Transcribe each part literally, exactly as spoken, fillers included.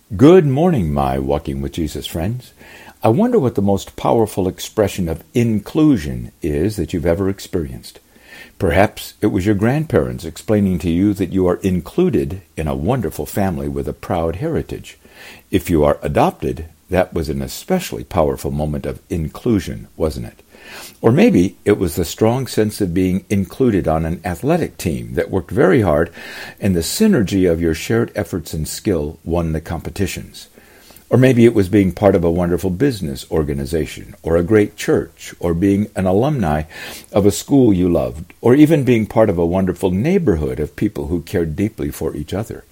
Good morning, my Walking with Jesus friends. I wonder what the most powerful expression of inclusion is that you've ever experienced. Perhaps it was your grandparents explaining to you that you are included in a wonderful family with a proud heritage. If you are adopted, that was an especially powerful moment of inclusion, wasn't it? Or maybe it was the strong sense of being included on an athletic team that worked very hard, and the synergy of your shared efforts and skill won the competitions. Or maybe it was being part of a wonderful business organization, or a great church, or being an alumni of a school you loved, or even being part of a wonderful neighborhood of people who cared deeply for each other.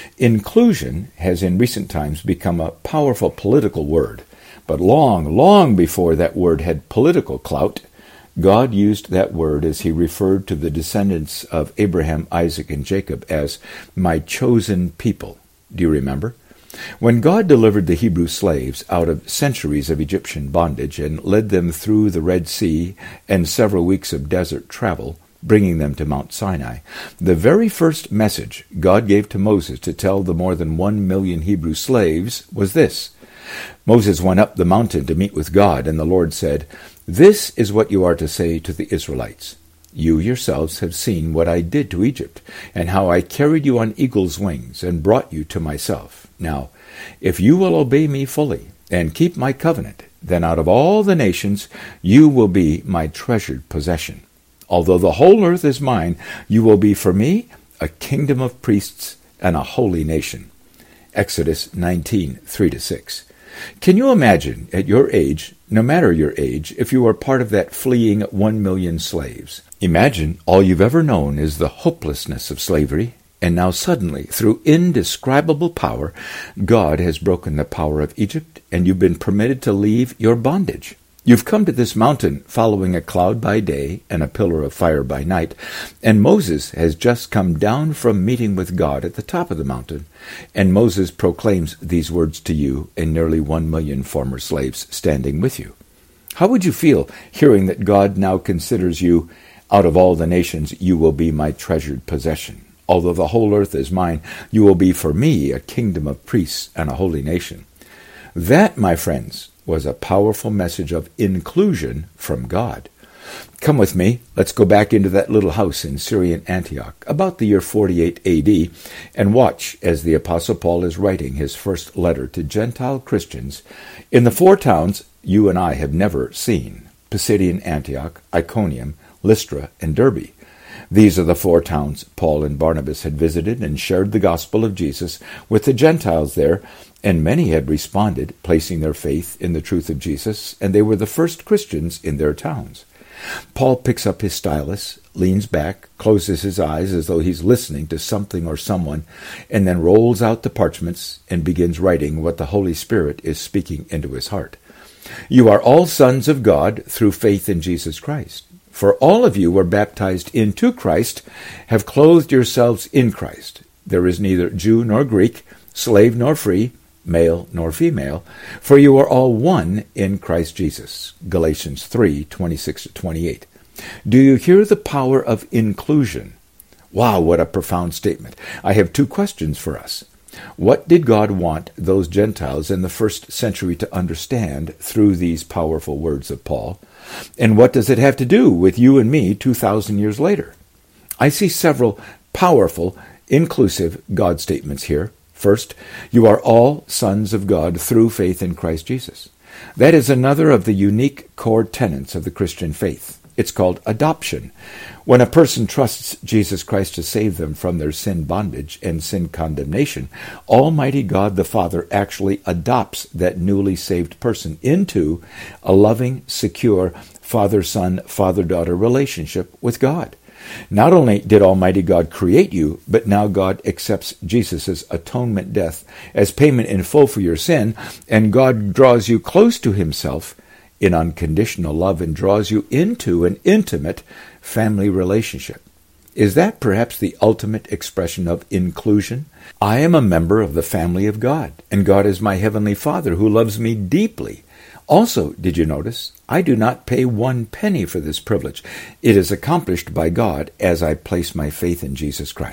Inclusion has in recent times become a powerful political word. But long, long before that word had political clout, God used that word as he referred to the descendants of Abraham, Isaac, and Jacob as my chosen people. Do you remember? When God delivered the Hebrew slaves out of centuries of Egyptian bondage and led them through the Red Sea and several weeks of desert travel, bringing them to Mount Sinai, the very first message God gave to Moses to tell the more than one million Hebrew slaves was this. Moses went up the mountain to meet with God, and the Lord said, "This is what you are to say to the Israelites. You yourselves have seen what I did to Egypt, and how I carried you on eagle's wings and brought you to myself. Now, if you will obey me fully and keep my covenant, then out of all the nations you will be my treasured possession. Although the whole earth is mine, you will be for me a kingdom of priests and a holy nation." Exodus nineteen, three to six. Can you imagine, at your age, no matter your age, if you were part of that fleeing one million slaves? Imagine all you've ever known is the hopelessness of slavery, and now suddenly, through indescribable power, God has broken the power of Egypt, and you've been permitted to leave your bondage. You've come to this mountain following a cloud by day and a pillar of fire by night, and Moses has just come down from meeting with God at the top of the mountain, and Moses proclaims these words to you and nearly one million former slaves standing with you. How would you feel hearing that God now considers you, out of all the nations, you will be my treasured possession? Although the whole earth is mine, you will be for me a kingdom of priests and a holy nation. That, my friends, was a powerful message of inclusion from God. Come with me, let's go back into that little house in Syrian Antioch, about the year forty-eight A D, and watch as the Apostle Paul is writing his first letter to Gentile Christians in the four towns you and I have never seen: Pisidian Antioch, Iconium, Lystra, and Derbe. These are the four towns Paul and Barnabas had visited and shared the gospel of Jesus with the Gentiles there, and many had responded, placing their faith in the truth of Jesus, and they were the first Christians in their towns. Paul picks up his stylus, leans back, closes his eyes as though he's listening to something or someone, and then rolls out the parchments and begins writing what the Holy Spirit is speaking into his heart. You are all sons of God through faith in Jesus Christ. For all of you were baptized into Christ, have clothed yourselves in Christ. There is neither Jew nor Greek, slave nor free, male nor female, for you are all one in Christ Jesus. Galatians three, twenty-six to twenty-eight. Do you hear the power of inclusion? Wow, what a profound statement. I have two questions for us. What did God want those Gentiles in the first century to understand through these powerful words of Paul? And what does it have to do with you and me two thousand years later? I see several powerful, inclusive God statements here. First, you are all sons of God through faith in Christ Jesus. That is another of the unique core tenets of the Christian faith. It's called adoption. When a person trusts Jesus Christ to save them from their sin bondage and sin condemnation, Almighty God the Father actually adopts that newly saved person into a loving, secure father-son, father-daughter relationship with God. Not only did Almighty God create you, but now God accepts Jesus' atonement death as payment in full for your sin, and God draws you close to himself in unconditional love and draws you into an intimate family relationship. Is that perhaps the ultimate expression of inclusion? I am a member of the family of God, and God is my heavenly Father who loves me deeply. Also, did you notice, I do not pay one penny for this privilege. It is accomplished by God as I place my faith in Jesus Christ.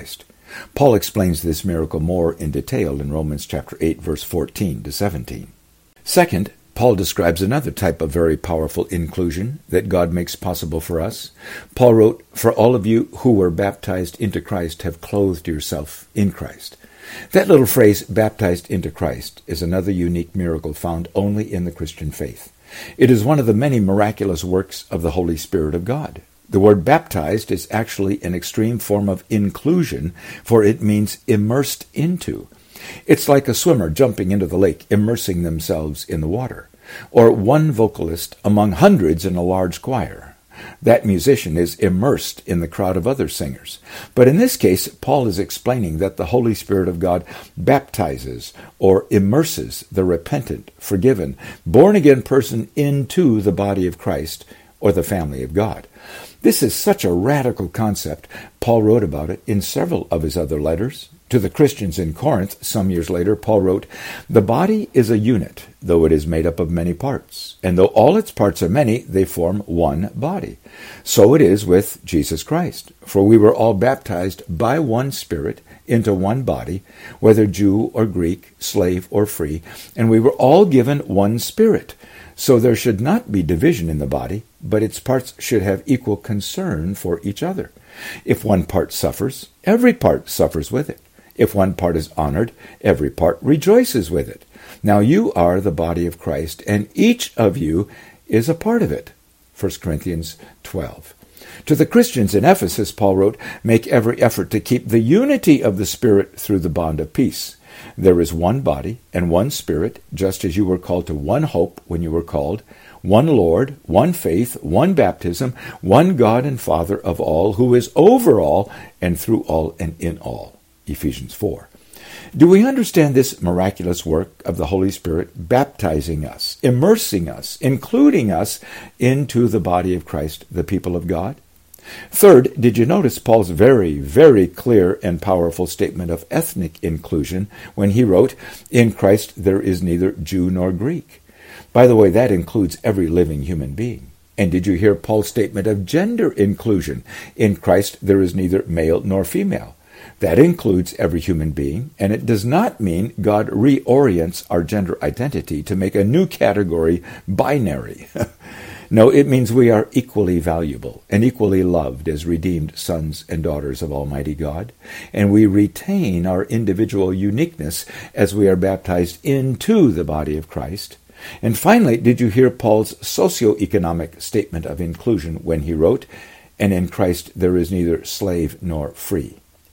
Paul explains this miracle more in detail in Romans chapter eight, verse fourteen to seventeen. Second, Paul describes another type of very powerful inclusion that God makes possible for us. Paul wrote, "For all of you who were baptized into Christ have clothed yourself in Christ." That little phrase, baptized into Christ, is another unique miracle found only in the Christian faith. It is one of the many miraculous works of the Holy Spirit of God. The word baptized is actually an extreme form of inclusion, for it means immersed into. It's like a swimmer jumping into the lake, immersing themselves in the water, or one vocalist among hundreds in a large choir. That musician is immersed in the crowd of other singers. But in this case, Paul is explaining that the Holy Spirit of God baptizes or immerses the repentant, forgiven, born-again person into the body of Christ or the family of God. This is such a radical concept. Paul wrote about it in several of his other letters. To the Christians in Corinth, some years later, Paul wrote, "The body is a unit, though it is made up of many parts. And though all its parts are many, they form one body. So it is with Jesus Christ. For we were all baptized by one Spirit into one body, whether Jew or Greek, slave or free, and we were all given one Spirit. So there should not be division in the body, but its parts should have equal concern for each other. If one part suffers, every part suffers with it. If one part is honored, every part rejoices with it. Now you are the body of Christ, and each of you is a part of it." First Corinthians twelve. To the Christians in Ephesus, Paul wrote, "Make every effort to keep the unity of the Spirit through the bond of peace. There is one body and one Spirit, just as you were called to one hope when you were called, one Lord, one faith, one baptism, one God and Father of all, who is over all and through all and in all." Ephesians four. Do we understand this miraculous work of the Holy Spirit baptizing us, immersing us, including us into the body of Christ, the people of God? Third, did you notice Paul's very, very clear and powerful statement of ethnic inclusion when he wrote, "In Christ there is neither Jew nor Greek"? By the way, that includes every living human being. And did you hear Paul's statement of gender inclusion? "In Christ there is neither male nor female." That includes every human being, and it does not mean God reorients our gender identity to make a new category binary. No, it means we are equally valuable and equally loved as redeemed sons and daughters of Almighty God, and we retain our individual uniqueness as we are baptized into the body of Christ. And finally, did you hear Paul's socioeconomic statement of inclusion when he wrote, "And in Christ there is neither slave nor free"?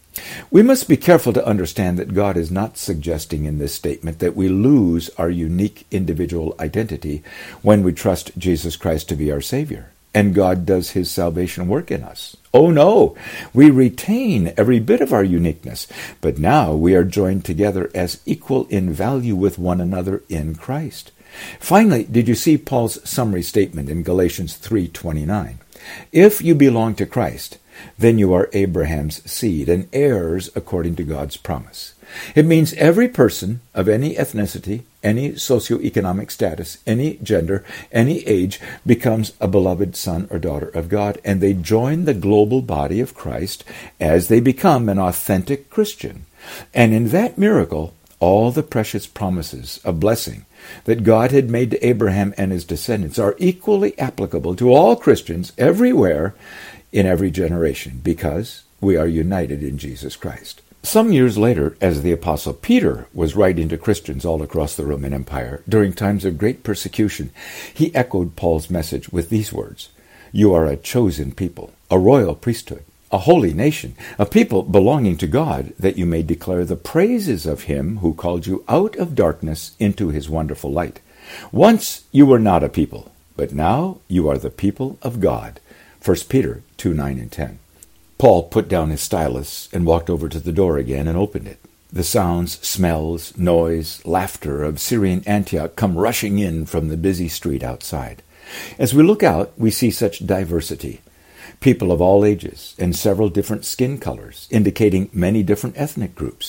We must be careful to understand that God is not suggesting in this statement that we lose our unique individual identity when we trust Jesus Christ to be our Savior, and God does his salvation work in us. Oh no, we retain every bit of our uniqueness, but now we are joined together as equal in value with one another in Christ. Finally, did you see Paul's summary statement in Galatians three twenty-nine? "If you belong to Christ, then you are Abraham's seed and heirs according to God's promise." It means every person of any ethnicity, any socioeconomic status, any gender, any age becomes a beloved son or daughter of God, and they join the global body of Christ as they become an authentic Christian. And in that miracle, all the precious promises of blessing that God had made to Abraham and his descendants are equally applicable to all Christians everywhere in every generation, because we are united in Jesus Christ. Some years later, as the Apostle Peter was writing to Christians all across the Roman Empire during times of great persecution, he echoed Paul's message with these words, "You are a chosen people, a royal priesthood, a holy nation, a people belonging to God, that you may declare the praises of him who called you out of darkness into his wonderful light. Once you were not a people, but now you are the people of God." First Peter two nine and ten. Paul put down his stylus and walked over to the door again and opened it. The sounds, smells, noise, laughter of Syrian Antioch come rushing in from the busy street outside. As we look out, we see such diversity. People of all ages and several different skin colors, indicating many different ethnic groups.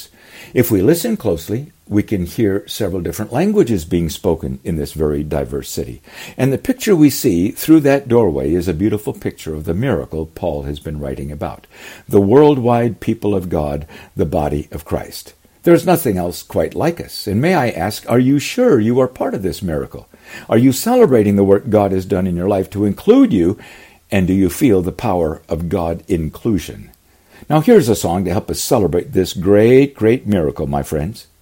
If we listen closely, we can hear several different languages being spoken in this very diverse city. And the picture we see through that doorway is a beautiful picture of the miracle Paul has been writing about. The worldwide people of God, the body of Christ. There's nothing else quite like us. And may I ask, are you sure you are part of this miracle? Are you celebrating the work God has done in your life to include you? And do you feel the power of God inclusion? Now here's a song to help us celebrate this great, great miracle, my friends.